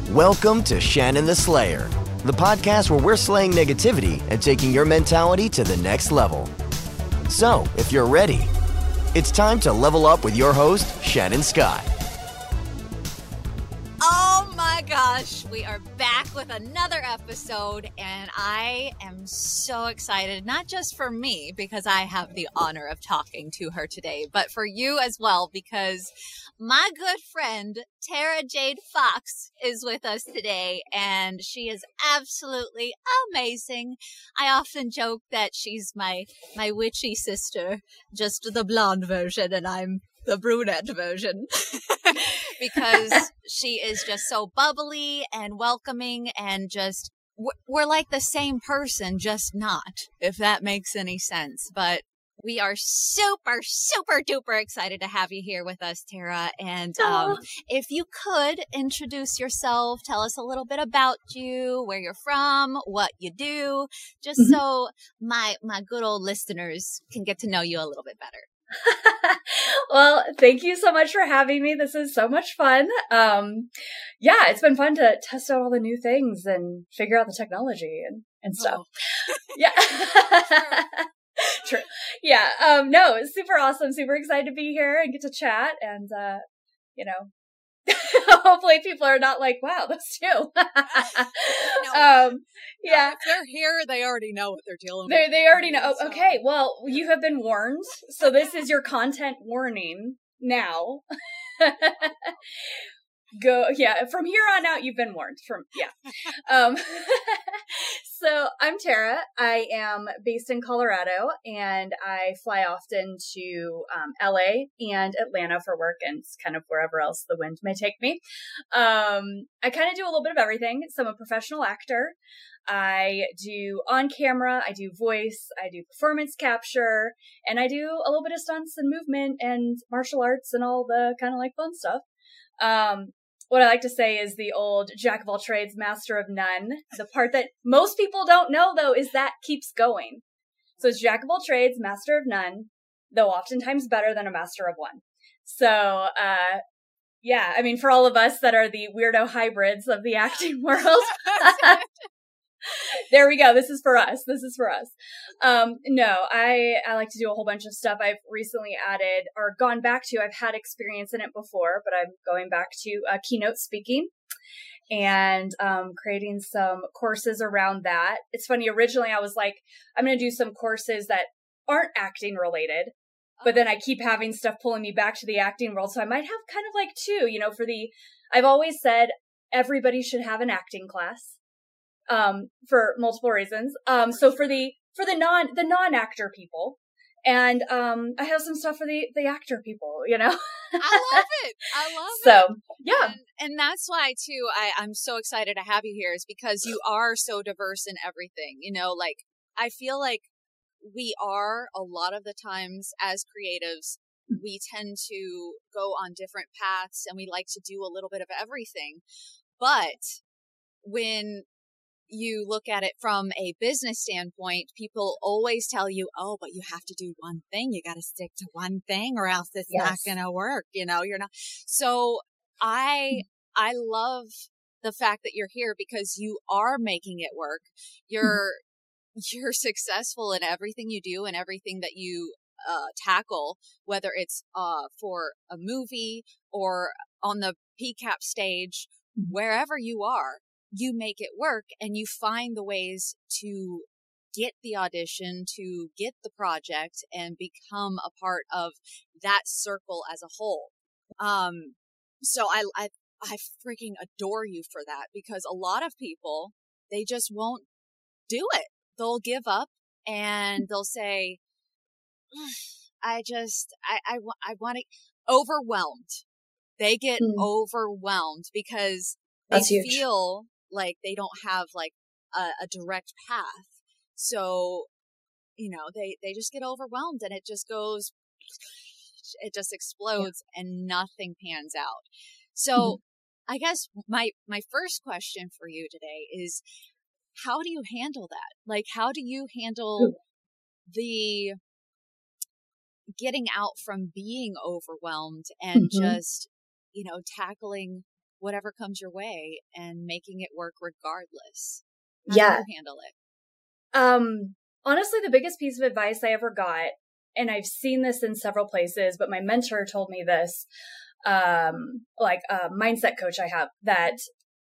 Welcome to Shannon the Slayer, the podcast where we're slaying negativity and taking your mentality to the next level. So, if you're ready, it's time to level up with your host, Shannon Scott. Oh my gosh, we are back with another episode, and I am so excited, not just for me, because I have the honor of talking to her today, but for you as well, because my good friend, Tara Jade Fox, is with us today, and she is absolutely amazing. I often joke that she's my witchy sister, just the blonde version, and I'm the brunette version. Because she is just so bubbly and welcoming, and just, we're like the same person, just not, if that makes any sense. But we are super, super duper excited to have you here with us, Tara. And if you could introduce yourself, tell us a little bit about you, where you're from, what you do, just so my good old listeners can get to know you a little bit better. Well, thank you so much for having me. This is so much fun. Yeah, it's been fun to test out all the new things and figure out the technology and stuff. Oh. Yeah. True. Yeah. No, it's super awesome. Super excited to be here and get to chat. And, hopefully people are not like, wow, that's you. Yeah. If they're here, they already know what they're dealing with. They already know. Oh, okay. Well, you have been warned. So this is your content warning now. From here on out, you've been warned. So I'm Tara. I am based in Colorado, and I fly often to LA and Atlanta for work, and kind of wherever else the wind may take me. I kind of do a little bit of everything. So I'm a professional actor. I do on camera, I do voice, I do performance capture, and I do a little bit of stunts and movement and martial arts and all the kind of like fun stuff. What I like to say is the old jack of all trades, master of none. The part that most people don't know, though, is that keeps going. So it's jack of all trades, master of none, though oftentimes better than a master of one. So, yeah, I mean, for all of us that are the weirdo hybrids of the acting world, there we go. This is for us. No, I like to do a whole bunch of stuff. I've recently added or gone back to, I've had experience in it before, but I'm going back to keynote speaking and creating some courses around that. It's funny. Originally, I was like, I'm going to do some courses that aren't acting related, but then I keep having stuff pulling me back to the acting world. So I might have kind of like two, I've always said everybody should have an acting class. For multiple reasons. So for the non-actor people, and I have some stuff for the actor people, I love it. So, yeah. And that's why too, I'm so excited to have you here, is because you are so diverse in everything. Like, I feel like we are, a lot of the times as creatives, we tend to go on different paths and we like to do a little bit of everything. But when you look at it from a business standpoint, people always tell you, oh, but you have to do one thing. You got to stick to one thing or else it's not going to work. You're not. So I love the fact that you're here, because you are making it work. You're successful in everything you do and everything that you tackle, whether it's for a movie or on the PCAP stage, wherever you are. You make it work, and you find the ways to get the audition, to get the project, and become a part of that circle as a whole. So I freaking adore you for that, because a lot of people, they just won't do it. They'll give up and they'll say, I want to, overwhelmed. They get overwhelmed because they feel like they don't have like a direct path. So, they just get overwhelmed, and it just explodes and nothing pans out. So I guess my first question for you today is, how do you handle that? Like, how do you handle the getting out from being overwhelmed and just, tackling whatever comes your way and making it work regardless. How do you handle it? Honestly, the biggest piece of advice I ever got, and I've seen this in several places, but my mentor told me this, like a mindset coach I have, that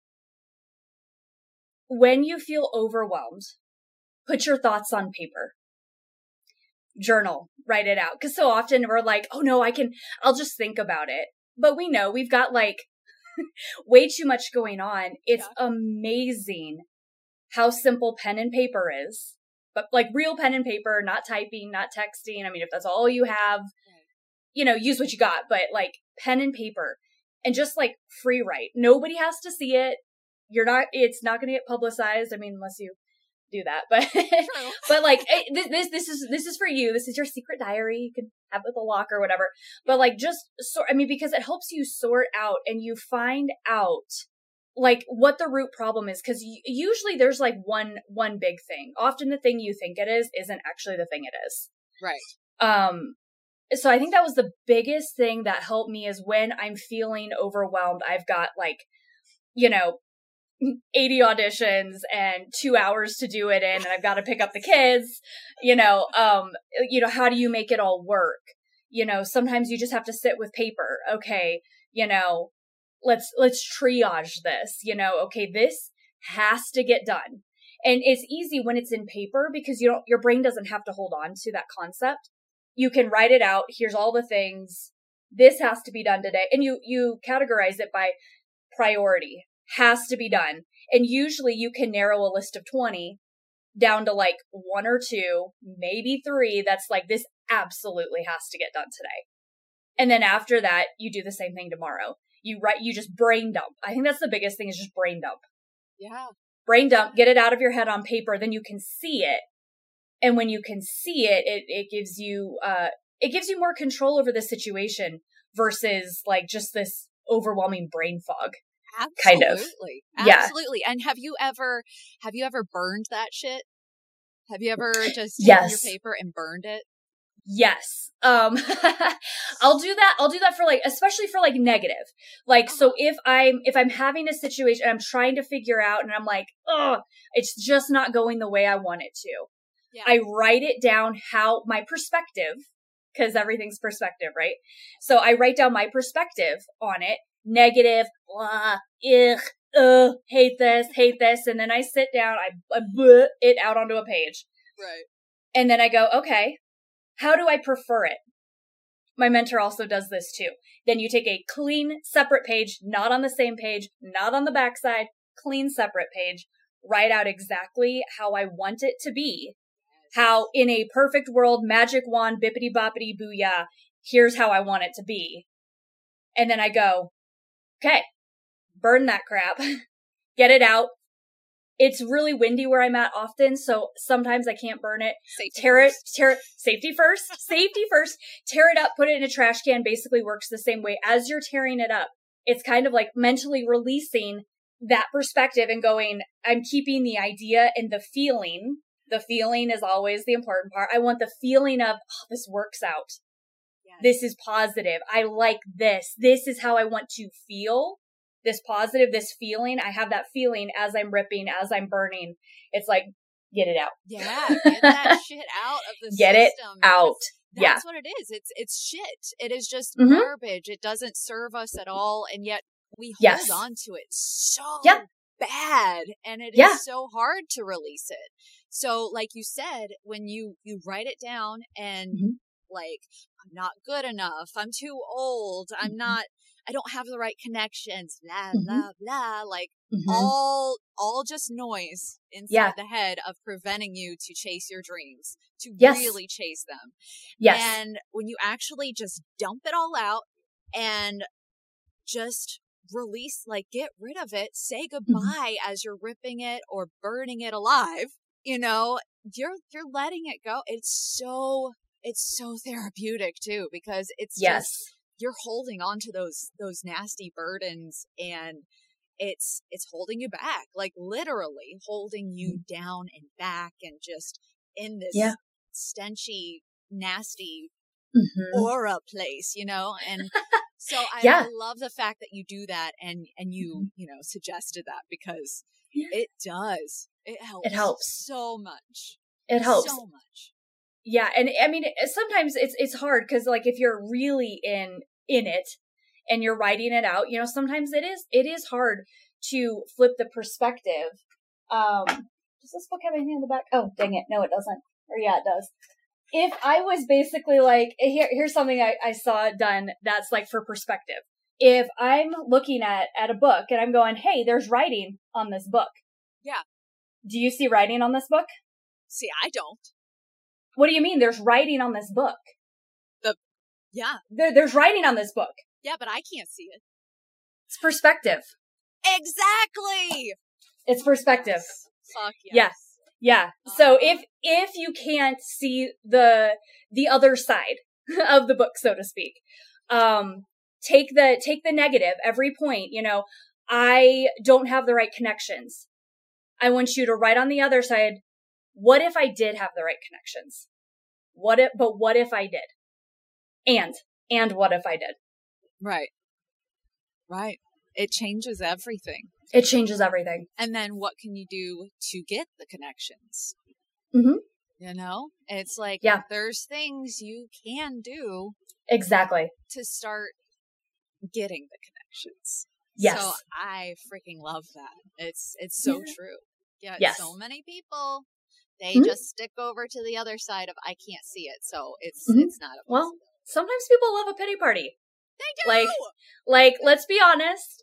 when you feel overwhelmed, put your thoughts on paper. Journal, write it out. Because so often we're like, oh no, I'll just think about it. But we know we've got like way too much going on. It's amazing how simple pen and paper is. But like real pen and paper, not typing, not texting. I mean, if that's all you have, use what you got. But like pen and paper and just like free write. Nobody has to see it. It's not going to get publicized. I mean, unless you do that, but like this is for you. This is your secret diary. You can have it with a lock or whatever. But like because it helps you sort out and you find out like what the root problem is. Because usually there's like one big thing. Often the thing you think it is isn't actually the thing it is. Right. So I think that was the biggest thing that helped me is when I'm feeling overwhelmed. I've got like, 80 auditions and 2 hours to do it in, and I've got to pick up the kids, how do you make it all work? Sometimes you just have to sit with paper. Okay. Let's triage this, okay, this has to get done. And it's easy when it's in paper because your brain doesn't have to hold on to that concept. You can write it out. Here's all the things. This has to be done today. And you categorize it by priority. Has to be done. And usually you can narrow a list of 20 down to like 1 or 2, maybe 3. That's like, this absolutely has to get done today. And then after that, you do the same thing tomorrow. You just brain dump. I think that's the biggest thing is just brain dump. Yeah. Brain dump, get it out of your head on paper. Then you can see it. And when you can see it, it gives you more control over the situation versus like just this overwhelming brain fog. Absolutely. Kind of. Absolutely. And have you ever burned that shit? Have you ever just taken your paper and burned it? Yes. I'll do that for like, especially for like negative. Like, so if I'm having a situation and I'm trying to figure out and I'm like, oh, it's just not going the way I want it to. Yeah. I write it down how my perspective, because everything's perspective, right? So I write down my perspective on it. Negative, blah, hate this. And then I sit down, I bleh it out onto a page. Right. And then I go, okay, how do I prefer it? My mentor also does this too. Then you take a clean, separate page, not on the same page, not on the backside, clean, separate page, write out exactly how I want it to be. How in a perfect world, magic wand, bippity boppity booyah, here's how I want it to be. And then I go, okay, burn that crap, get it out. It's really windy where I'm at often, so sometimes I can't burn it. Safety first. Tear it up, put it in a trash can, basically works the same way. As you're tearing it up, it's kind of like mentally releasing that perspective and going, I'm keeping the idea and the feeling. The feeling is always the important part. I want the feeling of, oh, this works out. Yes. This is positive. I like this. This is how I want to feel. This positive, this feeling. I have that feeling as I'm ripping, as I'm burning. It's like, get it out. Yeah, get that shit out of the get system. It out. That's what it is. It's shit. It is just garbage. It doesn't serve us at all. And yet we hold on to it so bad. And it is so hard to release it. So like you said, when you write it down and like, I'm not good enough. I'm too old. I don't have the right connections, blah, blah, blah. Like all just noise inside the head of preventing you to chase your dreams, to really chase them. Yes. And when you actually just dump it all out and just release, like get rid of it, say goodbye as you're ripping it or burning it alive, you're letting it go. It's so therapeutic too, because it's just, you're holding on to those nasty burdens and it's holding you back, like literally holding you down and back and just in this stenchy, nasty aura place, and So I love the fact that you do that and you, suggested that because it does. It helps. It helps so much. It helps so much. Yeah. And I mean, sometimes it's hard because like if you're really in it and you're writing it out, sometimes it is hard to flip the perspective. Does this book have anything in the back? Oh, dang it. No, it doesn't. Or yeah, it does. If I was basically like, here's something I saw done that's like for perspective. If I'm looking at a book and I'm going, hey, there's writing on this book. Yeah. Do you see writing on this book? See, I don't. What do you mean there's writing on this book? Yeah. There's writing on this book. Yeah, but I can't see it. It's perspective. Exactly. It's perspective. Yes. Fuck yes. Yeah. So if you can't see the other side of the book, so to speak, take the negative every point, I don't have the right connections. I want you to write on the other side, what if I did have the right connections? What if I did? And what if I did? Right. Right. It changes everything. It changes everything. And then what can you do to get the connections? Mm-hmm. It's like, there's things you can do. Exactly. To start getting the connections. Yes. So I freaking love that. It's so true. Yeah. Yes. So many people, they just stick over to the other side of, I can't see it. So it's not a Well, sometimes people love a pity party. They do. Like, let's be honest.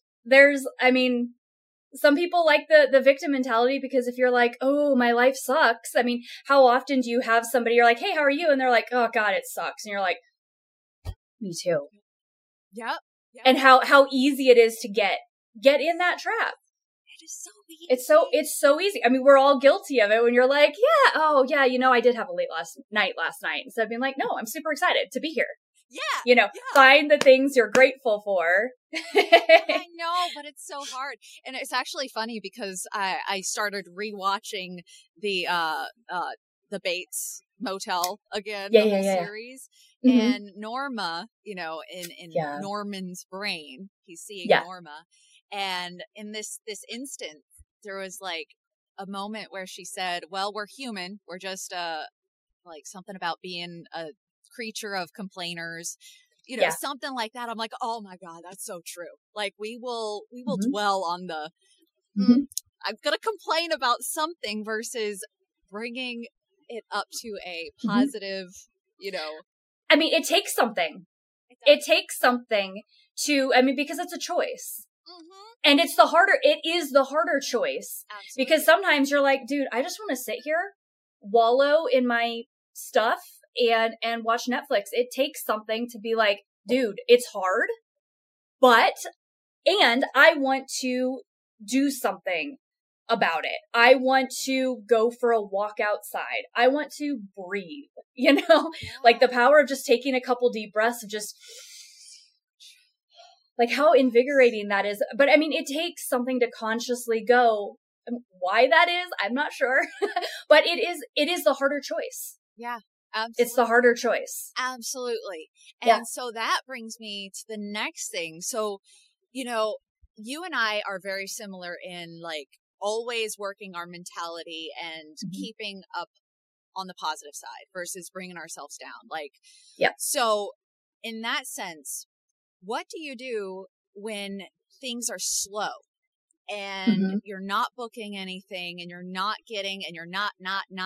Some people like the victim mentality because if you're like, oh, my life sucks. I mean, how often do you have somebody, you're like, hey, how are you? And they're like, oh God, it sucks. And you're like, me too. Yep. And how easy it is to get in that trap. It is so easy. It's so easy. I mean, we're all guilty of it when you're like, yeah, oh yeah, I did have a late night last night. Instead of being like, no, I'm super excited to be here. Yeah. Find the things you're grateful for. I know, but it's so hard. And it's actually funny because I started rewatching the Bates Motel again, the whole series. Mm-hmm. And Norma, in Norman's brain, he's seeing Norma. And in this instance, there was like a moment where she said, well, we're human. We're just like something about being a creature of complainers, something like that. I'm like, oh my God, that's so true. Like we will dwell on the, I'm going to complain about something versus bringing it up to a positive, I mean, it takes something. It takes something because it's a choice. Mm-hmm. And it is the harder choice. Absolutely. Because sometimes you're like, dude, I just want to sit here, wallow in my stuff and watch Netflix. It takes something to be like, dude, it's hard, and I want to do something about it. I want to go for a walk outside. I want to breathe, like the power of just taking a couple deep breaths of just like how invigorating that is. But I mean, it takes something to consciously go. Why that is, I'm not sure, but it is the harder choice. Yeah. Absolutely. It's the harder choice. Absolutely. And so that brings me to the next thing. So, you and I are very similar in like always working our mentality and keeping up on the positive side versus bringing ourselves down. Like, so in that sense, what do you do when things are slow and you're not booking anything and you're not getting, and you're not,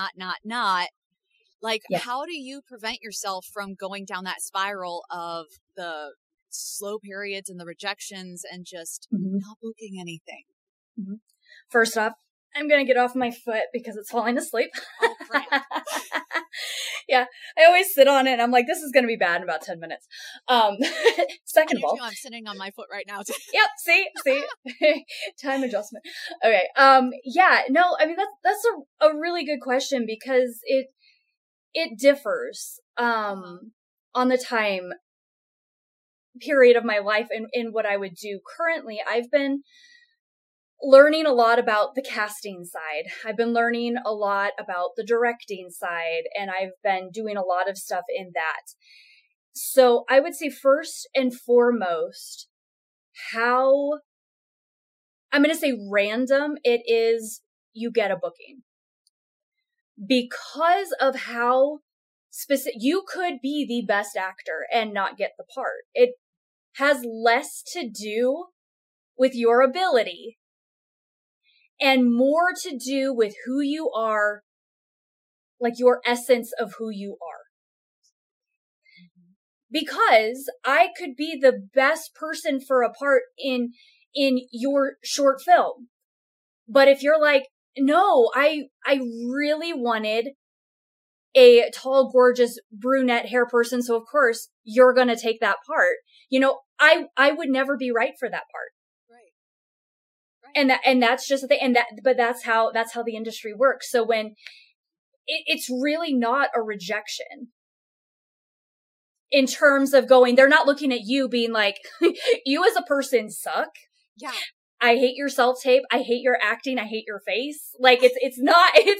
like, how do you prevent yourself from going down that spiral of the slow periods and the rejections and just not booking anything? Mm-hmm. First off, I'm going to get off my foot because it's falling asleep. Oh, crap. Yeah, I always sit on it and I'm like, this is going to be bad in about 10 minutes. Second of all, I'm sitting on my foot right now. Yep. See, time adjustment. Okay. No, I mean, that's a really good question because it differs, on the time period of my life and in what I would do. Currently, I've been learning a lot about the casting side. I've been learning a lot about the directing side, and I've been doing a lot of stuff in that. So I would say first and foremost, how, I'm going to say random it is you get a booking. Because of how specific, you could be the best actor and not get the part. It has less to do with your ability and more to do with who you are, like your essence of who you are. Because I could be the best person for a part in your short film. But if you're like, no, I really wanted a tall, gorgeous brunette hair person, so of course you're going to take that part. You know, I would never be right for that part. Right. And that's just the thing. But that's how the industry works. So when it's really not a rejection in terms of going, they're not looking at you being like, you as a person suck. Yeah. I hate your self-tape. I hate your acting. I hate your face. Like it's not that.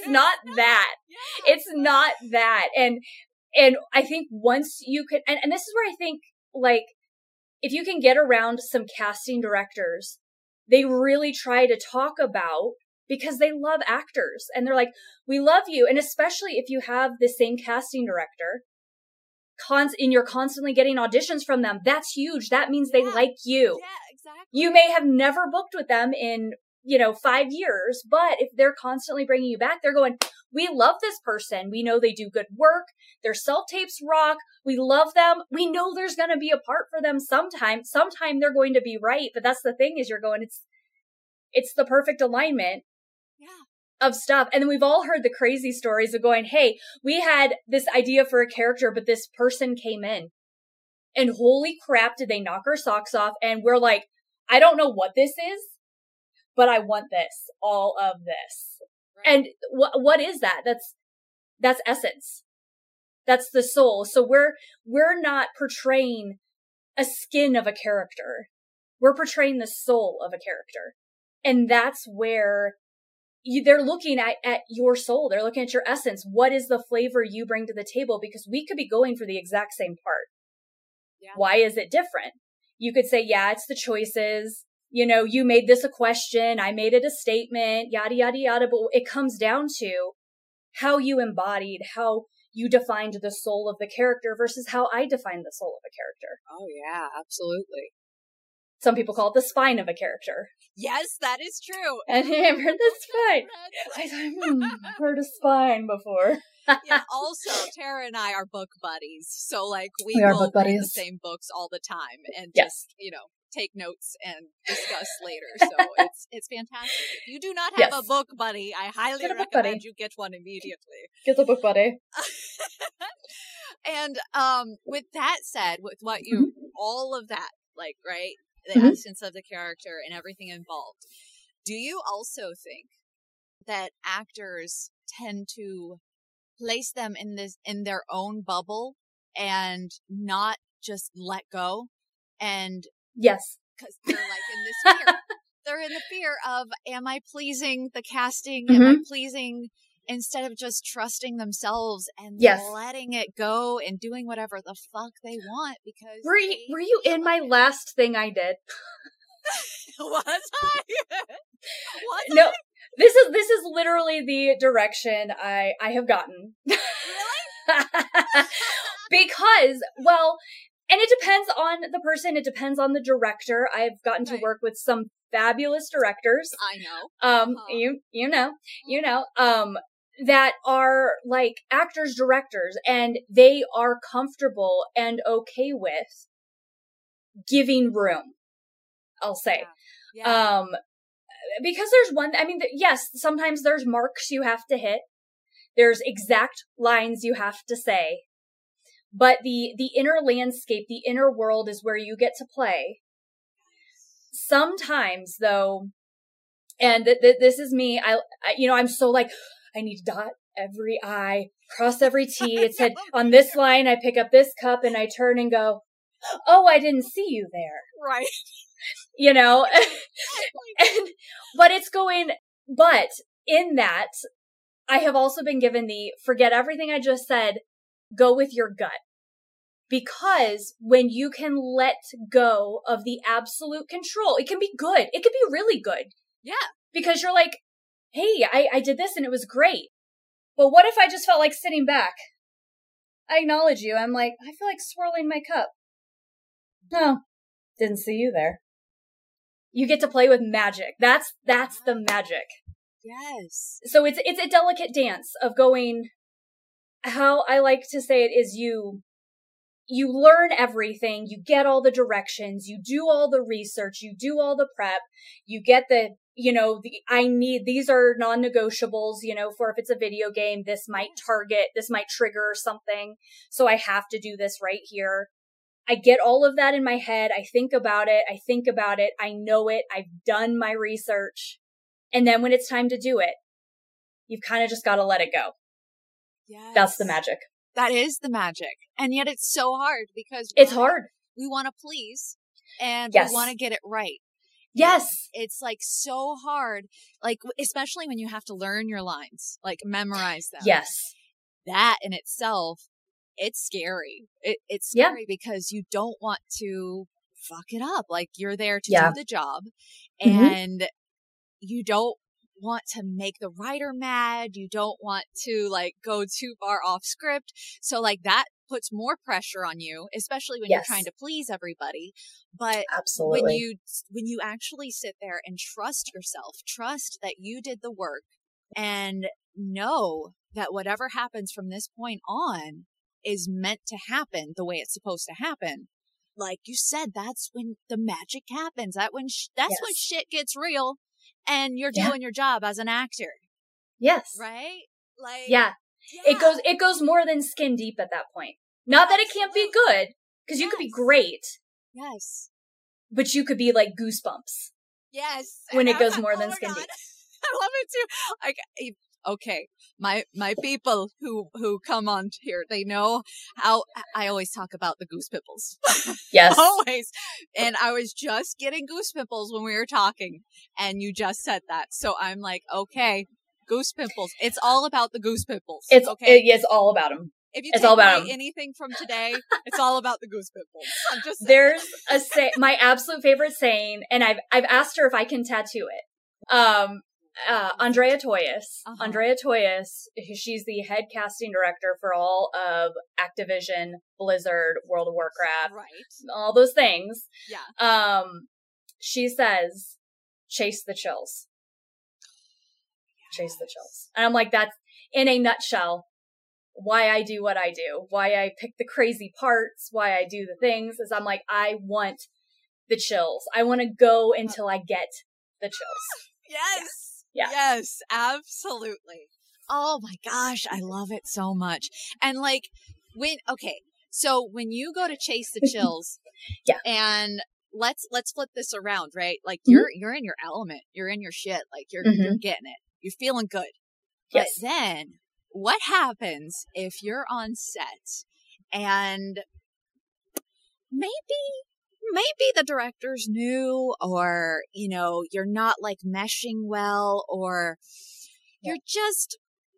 Yeah. It's not that. And I think once you could, and this is where I think, like, if you can get around some casting directors, they really try to talk about, because they love actors and they're like, we love you. And especially if you have the same casting director, and you're constantly getting auditions from them, that's huge. That means they like you. Yeah, exactly. You may have never booked with them in, 5 years, but if they're constantly bringing you back, they're going, we love this person. We know they do good work. Their self-tapes rock. We love them. We know there's going to be a part for them sometime. Sometime they're going to be right. But that's the thing is you're going, it's the perfect alignment. Yeah. Of stuff. And then we've all heard the crazy stories of going, hey, we had this idea for a character, but this person came in and holy crap, did they knock our socks off? And we're like, I don't know what this is, but I want this, all of this. Right. And what is that? That's essence. That's the soul. So we're not portraying a skin of a character. We're portraying the soul of a character. And that's where they're looking at your soul. They're looking at your essence. What is the flavor you bring to the table? Because we could be going for the exact same part. Yeah. Why is it different? You could say, yeah, it's the choices. You made this a question. I made it a statement, yada, yada, yada. But it comes down to how you embodied, how you defined the soul of the character versus how I defined the soul of a character. Oh, yeah, absolutely. Some people call it the spine of a character. Yes, that is true. And I've heard the spine. I've heard a spine before. Yeah, also, Tara and I are book buddies. So, like, we will read the same books all the time and just, take notes and discuss later. So, it's fantastic. If you do not have a book buddy, I highly recommend you get one immediately. Get the book buddy. And with that said, with what you, all of that, like, right? The essence of the character and everything involved. Do you also think that actors tend to place them in their own bubble and not just let go? And yes, because they're like in this fear. They're in the fear of, am I pleasing the casting? Am I pleasing, instead of just trusting themselves and letting it go and doing whatever the fuck they want? Because were you in my last thing I did? Was I? No, this is literally the direction I have gotten. Really? Because, well, and it depends on the person. It depends on the director. I've gotten to work with some fabulous directors. I know. You know, that are like actors, directors, and they are comfortable and okay with giving room, I'll say. Yeah. Because there's yes, sometimes there's marks you have to hit. There's exact lines you have to say. But the inner landscape, the inner world is where you get to play. Sometimes, though, and this is me, I'm so like, I need to dot every I, cross every T. It said, on this line, I pick up this cup and I turn and go, oh, I didn't see you there. Right. But in that, I have also been given the forget everything I just said, go with your gut. Because when you can let go of the absolute control, it can be good. It can be really good. Yeah. Because you're like, hey, I did this and it was great. But what if I just felt like sitting back? I acknowledge you. I'm like, I feel like swirling my cup. No, didn't see you there. You get to play with magic. That's the magic. Yes. So it's a delicate dance of going, how I like to say it is you learn everything, you get all the directions, you do all the research, you do all the prep, you get the, these are non-negotiables, for if it's a video game, this might trigger something. So I have to do this right here. I get all of that in my head. I think about it. I know it. I've done my research. And then when it's time to do it, you've kind of just got to let it go. Yes. That's the magic. That is the magic. And yet it's so hard because it's hard. We want to please and yes. we want to get it right. Yes. It's like so hard, like especially when you have to learn your lines, like memorize them. Yes. That in itself, it's scary. It's scary because you don't want to fuck it up. Like you're there to do the job and you don't want to make the writer mad. You don't want to like go too far off script. So like that puts more pressure on you, especially when you're trying to please everybody. But absolutely, when you actually sit there and trust yourself, trust that you did the work and know that whatever happens from this point on is meant to happen the way it's supposed to happen. Like you said, that's when the magic happens. When shit gets real and you're doing your job as an actor. Yes. Right? Like, yeah. It goes more than skin deep at that point. Not that it can't be good, because you could be great. Yes. But you could be like Goosebumps. Yes. When it goes more than skin deep. I love it too. Like, okay, my people who come on here, they know how I always talk about the goose pimples. Yes. Always. And I was just getting goose pimples when we were talking, and you just said that. So I'm like, okay, goose pimples. It's all about the goose pimples. It's all about them. If you take away anything from today, it's all about the goose pimples. I'm just saying. There's my absolute favorite saying, and I've asked her if I can tattoo it. Andrea Toyes. Andrea Toyes, she's the head casting director for all of Activision, Blizzard, World of Warcraft, all those things. Yeah. She says, "Chase the chills." Chase the chills. And I'm like, that's in a nutshell why I do what I do, why I pick the crazy parts, why I do the things, is I'm like, I want the chills. I want to go until I get the chills. Yes. Yeah. Yes, absolutely. Oh my gosh, I love it so much. And like so when you go to chase the chills, and let's flip this around, right? Like you're in your element, you're in your shit, like you're getting it. You're feeling good. But then what happens if you're on set and maybe the director's new, or, you're not like meshing well, or you're just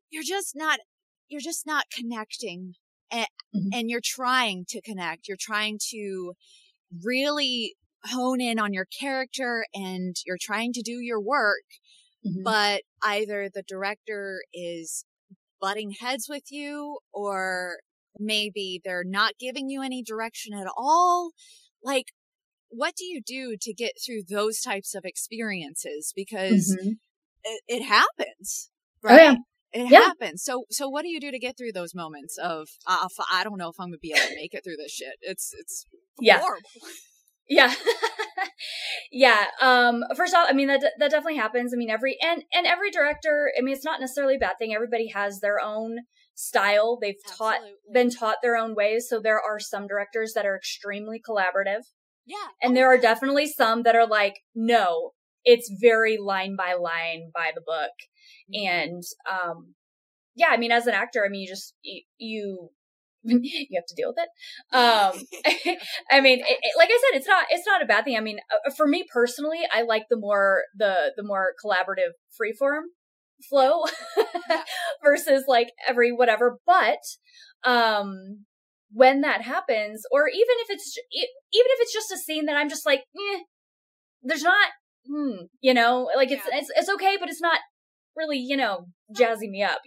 not connecting, and you're trying to connect. You're trying to really hone in on your character and you're trying to do your work, but either the director is butting heads with you, or maybe they're not giving you any direction at all. Like, what do you do to get through those types of experiences? Because it happens, right? Oh, yeah. It happens. So what do you do to get through those moments of, I don't know if I'm going to be able to make it through this shit. It's horrible. Yeah. Yeah. First off, I mean, that definitely happens. I mean, every director, I mean, it's not necessarily a bad thing. Everybody has their own style. They've been taught their own ways. So there are some directors that are extremely collaborative. Yeah. And there are definitely some that are like, no, it's very line by line by the book. And, I mean, as an actor, I mean, you have to deal with it. I mean, like I said, it's not a bad thing. I mean, for me personally, I like the more collaborative freeform flow versus like every whatever. But, when that happens, or even if it's just a scene that I'm just like, there's not, like it's okay, but it's not really, jazzing me up,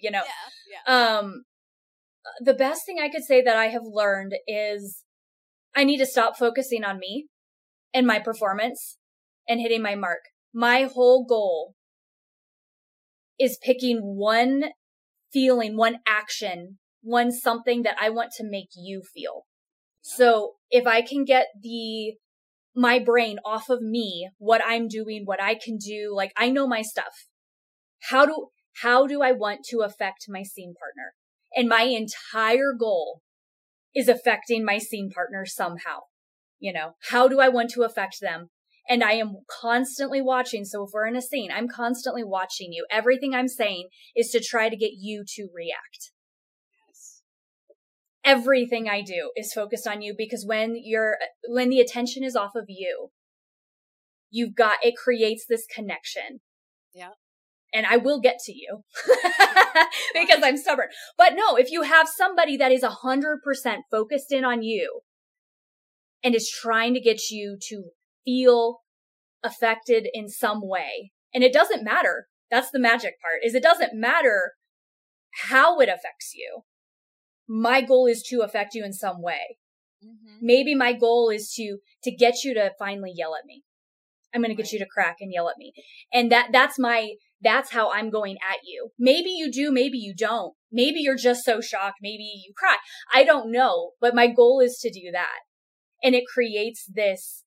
the best thing I could say that I have learned is I need to stop focusing on me and my performance and hitting my mark. My whole goal is picking one feeling, one action, one something that I want to make you feel. So if I can get my brain off of me, what I'm doing, what I can do, like I know my stuff. How do I want to affect my scene partner? And my entire goal is affecting my scene partner somehow. How do I want to affect them? And I am constantly watching. So if we're in a scene, I'm constantly watching you. Everything I'm saying is to try to get you to react. Yes. Everything I do is focused on you, because when the attention is off of you, it creates this connection. Yeah. And I will get to you because I'm stubborn. But no, if you have somebody that is 100% focused in on you and is trying to get you to feel affected in some way, and it doesn't matter. That's the magic part, is it doesn't matter how it affects you. My goal is to affect you in some way. Mm-hmm. Maybe my goal is to get you to finally yell at me. I'm going to get you to crack and yell at me. And that's how I'm going at you. Maybe you do, maybe you don't. Maybe you're just so shocked. Maybe you cry. I don't know. But my goal is to do that. And it creates this,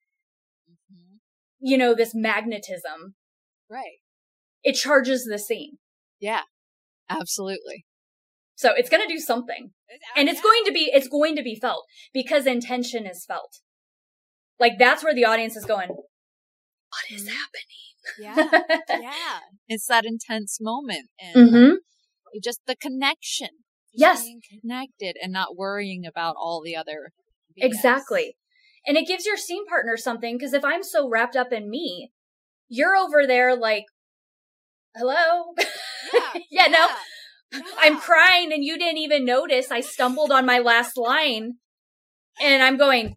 this magnetism. Right. It charges the scene. Yeah, absolutely. So it's going to do something. And it's going to be felt, because intention is felt. Like that's where the audience is going, what is happening? Yeah. It's that intense moment. And just the connection. Yes. Being connected and not worrying about all the other BS. Exactly. And it gives your scene partner something, because if I'm so wrapped up in me, you're over there like, hello? Yeah. I'm crying and you didn't even notice. I stumbled on my last line and I'm going,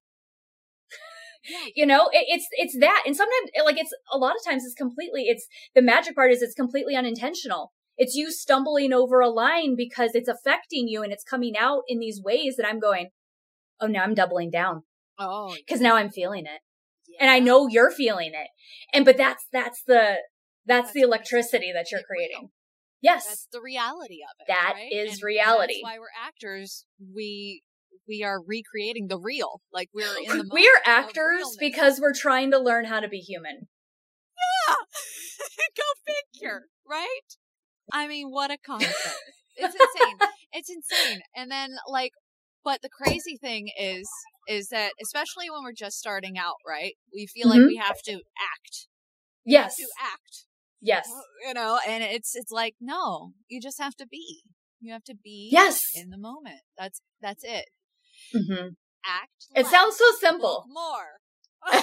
it's that. And sometimes it's a lot of times it's the magic part is it's completely unintentional. It's you stumbling over a line because it's affecting you and it's coming out in these ways that I'm going, oh, now I'm doubling down. Oh, because now I'm feeling it. Yeah. And I know you're feeling it. But that's the electricity that you're creating. Real. Yes. That's the reality of it. That right? is and reality. That's why we're actors. We are recreating the real. Like we're in the moment. We are actors because we're trying to learn how to be human. Yeah. Go figure, right? I mean, what a concept. It's insane. It's insane. And then but the crazy thing is that especially when we're just starting out, right? We feel like we have to act. Yes. We have to act. Yes. And it's like, no, you just have to be. You have to be in the moment. That's it. Mm-hmm. Act. It sounds so simple. More.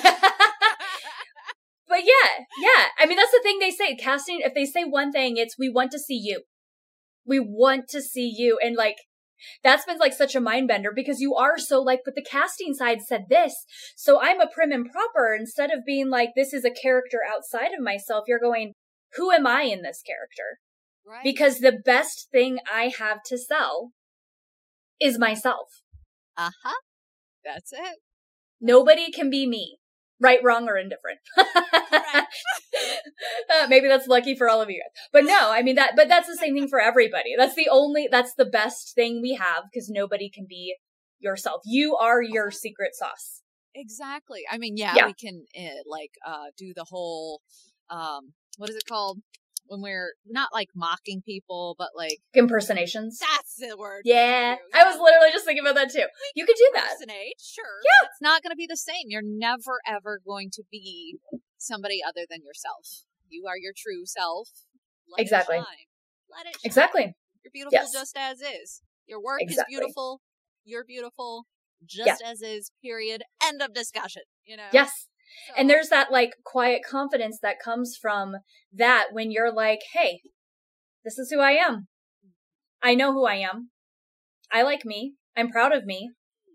But yeah. I mean, that's the thing they say. Casting, if they say one thing, it's we want to see you. We want to see you. And that's been such a mind bender, because you are so but the casting side said this. So I'm a prim and proper. Instead of being this is a character outside of myself, you're going, who am I in this character? Right. Because the best thing I have to sell is myself. Uh-huh. That's it. Nobody can be me. Right, wrong, or indifferent. Maybe that's lucky for all of you guys. But no, I mean but that's the same thing for everybody. That's the best thing we have, because nobody can be yourself. You are your secret sauce. Exactly. I mean, we can do the whole, what is it called? When we're not mocking people, but impersonations. That's the word. Yeah. I was literally just thinking about that too. You could do that. Impersonate, sure. Yeah. It's not going to be the same. You're never ever going to be somebody other than yourself. You are your true self. Let it shine. Let it shine. Exactly. You're beautiful just as is. Your work is beautiful. You're beautiful just as is, period. End of discussion. Yes. So. And there's that quiet confidence that comes from that when you're hey, this is who I am. I know who I am. I like me. I'm proud of me.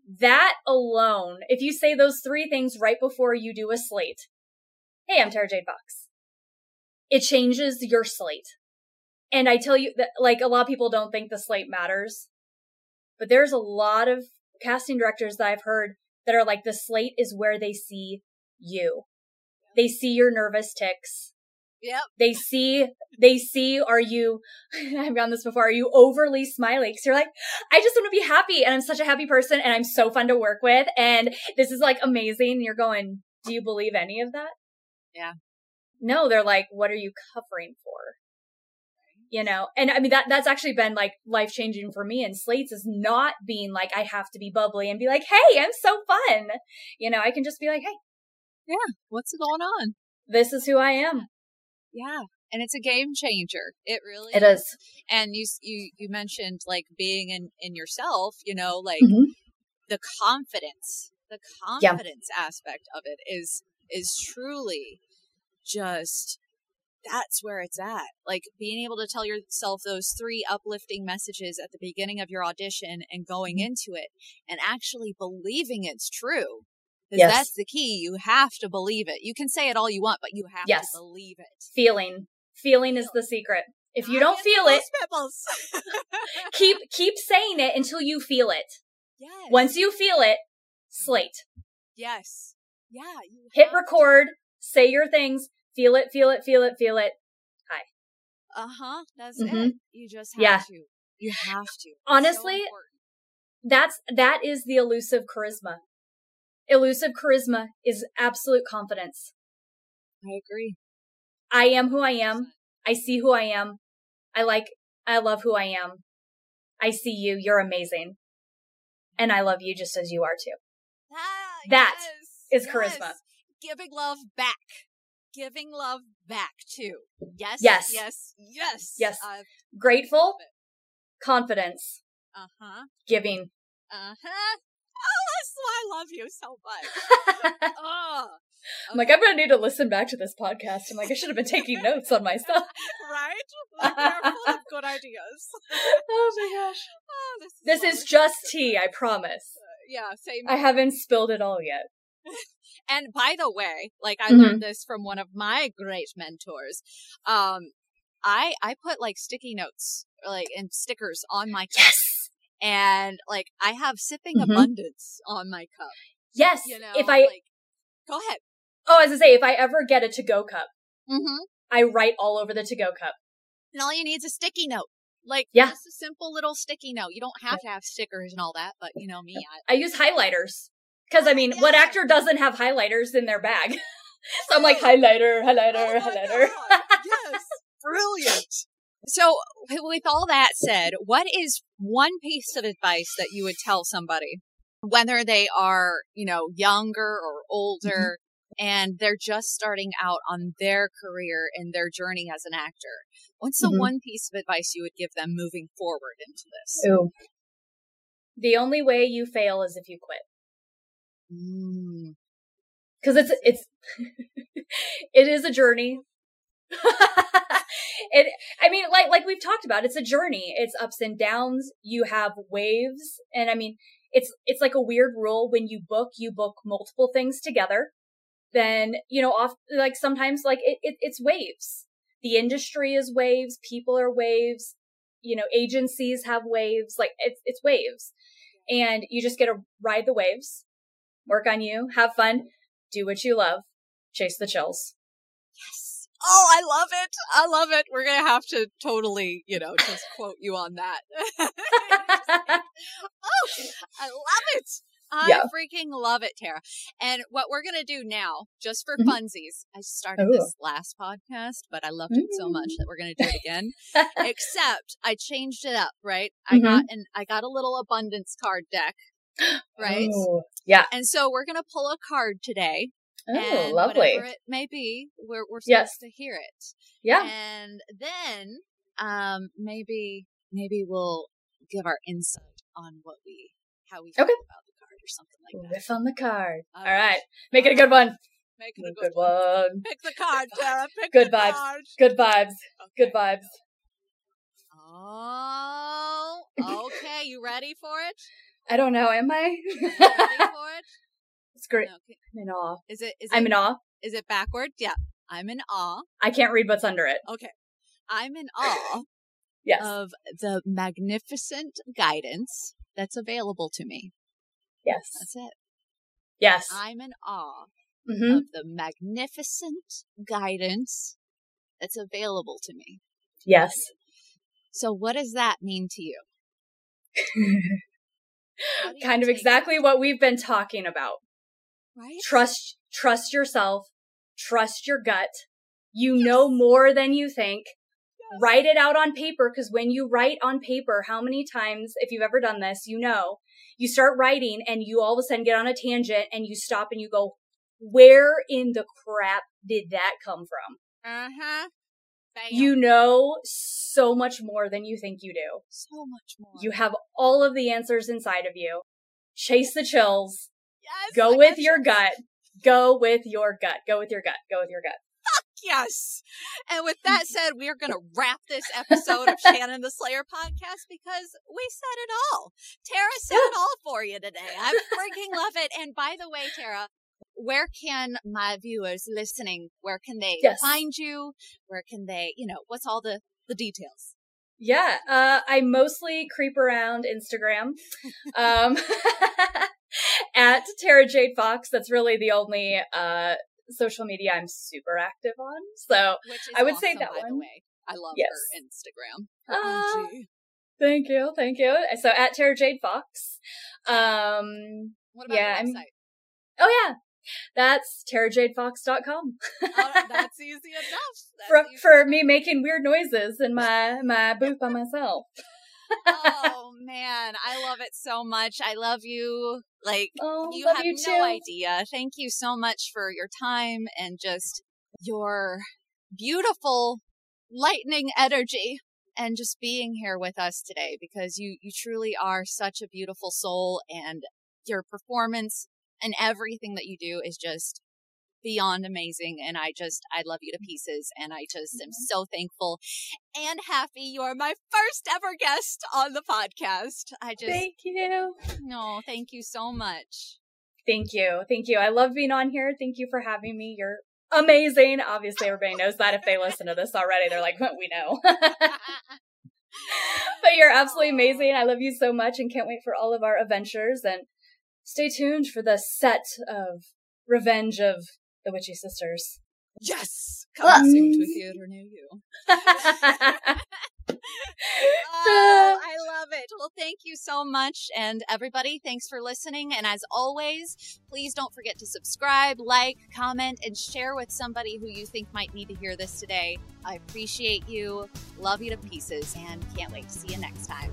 that alone, if you say those 3 things right before you do a slate, hey, I'm Tara Jade Fox, it changes your slate. And I tell you that, like, a lot of people don't think the slate matters, but there's a lot of casting directors that I've heard that are like, the slate is where they see you. They see your nervous tics. Yep. They see, are you, I've gotten this before, are you overly smiley? Because you're like, I just want to be happy, and I'm such a happy person, and I'm so fun to work with, and this is like amazing. And you're going, do you believe any of that? Yeah. No, they're like, what are you covering for? You know, and I mean, that's actually been like life-changing for me in slates, is not being like, I have to be bubbly and be like, hey, I'm so fun. You know, I can just be like, hey. Yeah. What's going on? This is who I am. Yeah. And it's a game changer. It really It is. And you mentioned like being in yourself, you know, like the confidence aspect of it is truly just, that's where it's at. Like being able to tell yourself those 3 uplifting messages at the beginning of your audition and going into it and actually believing it's true. Because that's the key. You have to believe it. You can say it all you want, but you have to believe it. Feeling is the secret. If you don't feel it, keep saying it until you feel it. Yes. Once you feel it, slate. Yes. Yeah. Hit record, say your things, feel it. Hi. Uh-huh. That's it. You just have to. You have to. Honestly, that is the elusive charisma. Elusive charisma is absolute confidence. I agree. I am who I am. I see who I am. I love who I am. I see you. You're amazing. And I love you just as you are too. That is charisma. Giving love back. Giving love back too. Yes. Yes. Yes. Yes. Yes. Grateful. Confidence. Giving. Oh, that's why I love you so much. Oh. I'm like, I'm going to need to listen back to this podcast. I'm like, I should have been taking notes on myself. Right? Like, they're full of good ideas. Oh my gosh. Oh, this is just tea, I promise. Yeah, same. I haven't spilled it all yet. And by the way, like I learned this from one of my great mentors. I put like sticky notes like and stickers on my cup. Yes. And like I have sipping abundance on my cup. Yes. You know, if I go ahead. Oh, as I say, if I ever get a to-go cup, I write all over the to-go cup. And all you need is a sticky note. Like, just a simple little sticky note. You don't have to have stickers and all that, but you know me. I use highlighters. Because, I mean, what actor doesn't have highlighters in their bag? So I'm like, highlighter. Yes. Brilliant. So, with all that said, what is one piece of advice that you would tell somebody, whether they are, you know, younger or older, and they're just starting out on their career and their journey as an actor? What's the one piece of advice you would give them moving forward into this? Ooh. The only way you fail is if you quit. Because it's it is a journey. I mean, like we've talked about, it's a journey. It's ups and downs. You have waves, and I mean, it's like a weird rule when you book multiple things together. Then like sometimes like it's waves. The industry is waves. People are waves. You know, agencies have waves. Like it's waves, and you just get to ride the waves. Work on you. Have fun. Do what you love. Chase the chills. Yes. Oh, I love it. I love it. We're going to have to totally, just quote you on that. Oh, I love it. I freaking love it, Tara. And what we're going to do now, just for funsies, I started this last podcast, but I loved it so much that we're going to do it again. Except I changed it up, right? I got a little abundance card deck, right? Oh, yeah. And so we're going to pull a card today. Oh, and lovely. Whatever it may be, we're supposed to hear it. Yeah. And then maybe we'll give our insight on how we feel about the card or something like that. Riff on the card. All right. Make it a good one. Make it a good one. Pick the card, Tara. Pick good the vibes. Card. Good vibes. Okay. Good vibes. Oh, okay. You ready for it? I don't know. Am I? Ready for it? It's great. No, I'm in awe. I'm in awe. Is it backward? Yeah. I'm in awe. I can't read what's under it. Okay. I'm in awe Yes. of the magnificent guidance that's available to me. Yes. That's it. Yes. I'm in awe Mm-hmm. of the magnificent guidance that's available to me. Yes. So what does that mean to you? Kind of exactly what we've been talking about. Right? Trust yourself. Trust your gut. You know more than you think. Yes. Write it out on paper, because when you write on paper, how many times, if you've ever done this, you start writing and you all of a sudden get on a tangent and you stop and you go, where in the crap did that come from? Uh-huh. Bam. You know so much more than you think you do. So much more. You have all of the answers inside of you. Chase the chills. Yes. Go with your gut. Go with your gut. Go with your gut. Go with your gut. Fuck yes. And with that said, we are going to wrap this episode of Shannon the Slayer podcast because we said it all. Tara said it all for you today. I freaking love it. And by the way, Tara, where can my viewers listening, where can they find you? Where can they, what's all the details? Yeah, I mostly creep around Instagram at Tara Jade Fox. That's really the only social media I'm super active on. So I would say that one. Way. I love her Instagram. Her IG. Thank you. So at Tara Jade Fox. What about the website? Oh yeah. That's TaraJadeFox.com. That's easy enough. For me making weird noises in my booth by myself. Oh man, I love it so much. I love you. You have no idea. Thank you so much for your time and just your beautiful lightning energy and just being here with us today, because you truly are such a beautiful soul, and your performance and everything that you do is just beyond amazing. And I love you to pieces. And I just am so thankful and happy you're my first ever guest on the podcast. Thank you. No, thank you so much. Thank you. I love being on here. Thank you for having me. You're amazing. Obviously, everybody knows that if they listen to this already. They're like, we know. But you're absolutely amazing. I love you so much and can't wait for all of our adventures. And stay tuned for the set of Revenge of the Witchy Sisters. Yes! Coming soon to a theater near you. I love it. Well, thank you so much. And everybody, thanks for listening. And as always, please don't forget to subscribe, like, comment, and share with somebody who you think might need to hear this today. I appreciate you, love you to pieces, and can't wait to see you next time.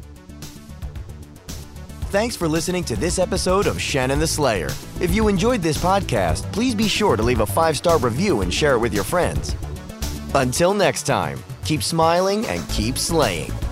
Thanks for listening to this episode of Shannon the Slayer. If you enjoyed this podcast, please be sure to leave a 5-star review and share it with your friends. Until next time, keep smiling and keep slaying.